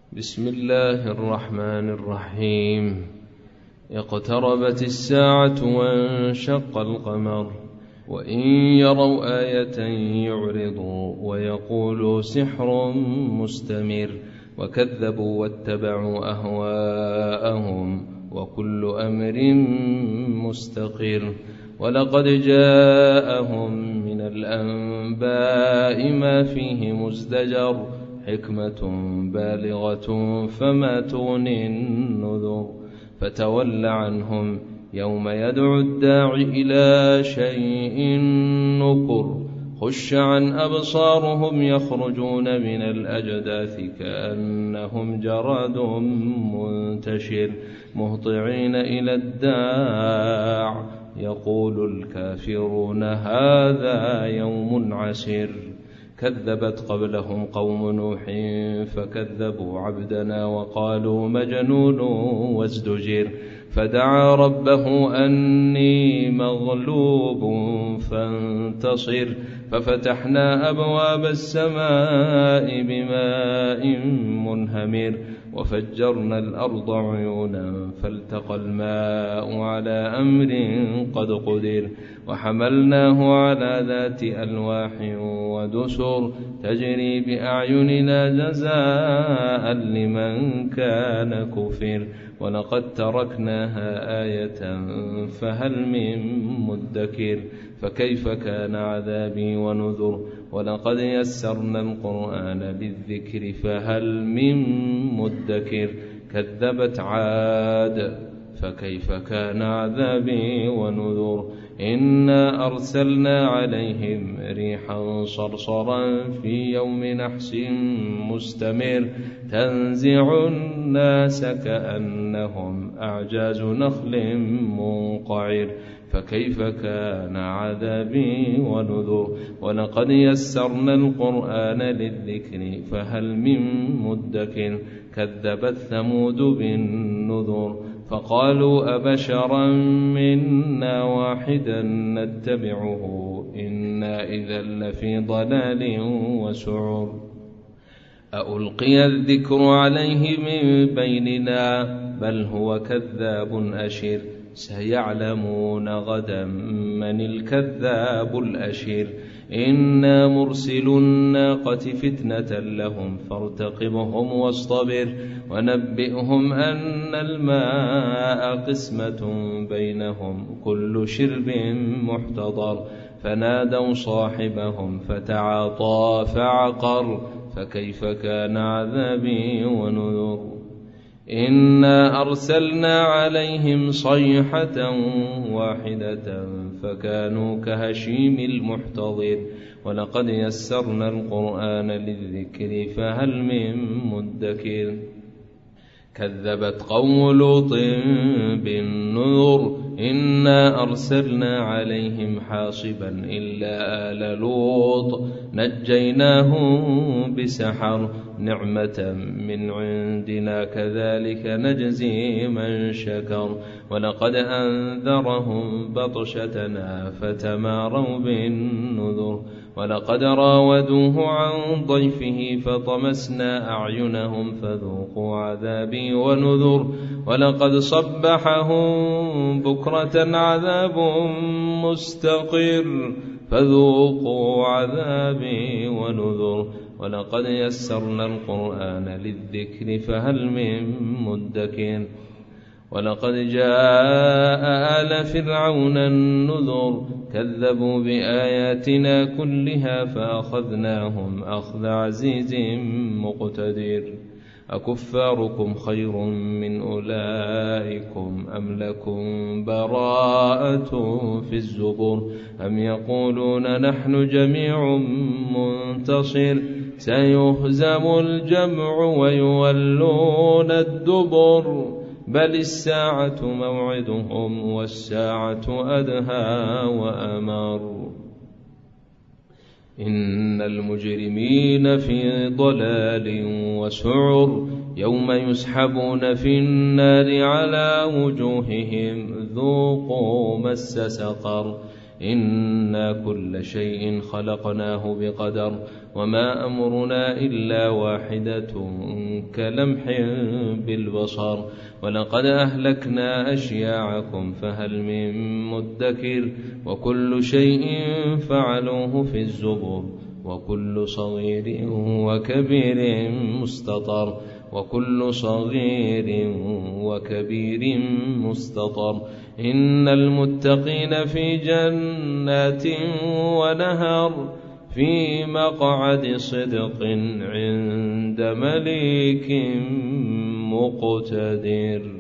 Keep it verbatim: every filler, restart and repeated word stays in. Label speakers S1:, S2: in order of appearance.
S1: بسم الله الرحمن الرحيم. اقتربت الساعة وانشق القمر وإن يروا آية يعرضوا ويقولوا سحر مستمر وكذبوا واتبعوا أهواءهم وكل أمر مستقر. ولقد جاءهم من الأنباء ما فيه مزدجر حكمة بالغة فما تغني النذر. فتول عنهم يوم يدعو الداعي إلى شيء نكر. خش عن أبصارهم يخرجون من الأجداث كأنهم جراد منتشر مهطعين إلى الداع يقول الكافرون هذا يوم عسير. كذبت قبلهم قوم نوح فكذبوا عبدنا وقالوا مجنون وازدجر. فدعا ربه أني مغلوب فانتصر. ففتحنا أبواب السماء بماء منهمر وفجرنا الأرض عيونا فالتقى الماء على أمر قد قدر. وحملناه على ذات ألواح ودسر تجري بأعيننا جزاء لمن كان كفر. ولقد تركناها آية فهل من مدكر. فكيف كان عذابي ونذر. ولقد يسرنا القرآن للذكر فهل من مدكر. كذبت عاد فكيف كان عذابي ونذر. إنا أرسلنا عليهم ريحا صرصرا في يوم نحس مستمر تنزع الناس كأنهم أعجاز نخل منقعر. فكيف كان عذابي ونذر. ولقد يسرنا القرآن للذكر فهل من مدكر. كذبت ثمود بالنذر فقالوا أبشرا منا واحدا نتبعه إنا إذا لفي ضلال وسعر. أألقي الذكر عليه من بيننا بل هو كذاب أشر. سيعلمون غدا من الكذاب الأشر. إنا مرسل الناقة فتنة لهم فارتقبهم واصطبر. ونبئهم أن الماء قسمة بينهم كل شرب محتضر. فنادوا صاحبهم فتعاطى فعقر. فكيف كان عذابي ونذر. إنا أرسلنا عليهم صيحة واحدة فكانوا كهشيم المحتضر. ولقد يسرنا القرآن للذكر فهل من مدكر. كذبت قوم لوط بالنذر إنا أرسلنا عليهم حاصبا إلا آل لوط نجيناهم بسحر نعمة من عندنا كذلك نجزي من شكر. ولقد أنذرهم بطشتنا فتماروا بالنذر. ولقد راودوه عن ضيفه فطمسنا أعينهم فذوقوا عذابي ونذر. ولقد صبحهم بكرة عذاب مستقر فذوقوا عذابي ونذر. ولقد يسرنا القرآن للذكر فهل من مدكر. ولقد جاء آل فرعون النذر كذبوا بآياتنا كلها فأخذناهم أخذ عزيز مقتدر. أكفاركم خير من أولئكم أم لكم براءة في الزبر. أم يقولون نحن جميع منتصر سيهزم الجمع ويولون الدبر. بل الساعة موعدهم والساعة أدهى وأمر. إن المجرمين في ضلال وسعر يوم يسحبون في النار على وجوههم ذوقوا مس سقر. إنا كل شيء خلقناه بقدر وما أمرنا إلا واحدة كلمح بالبصر ولقد أهلكنا أشياعكم فهل من مدكر وكل شيء فعلوه في الزبر وكل صغير وكبير مستطر وكل صغير وكبير مستطر إن المتقين في جنات ونهر في مقعد صدق عند مليك مقتدر.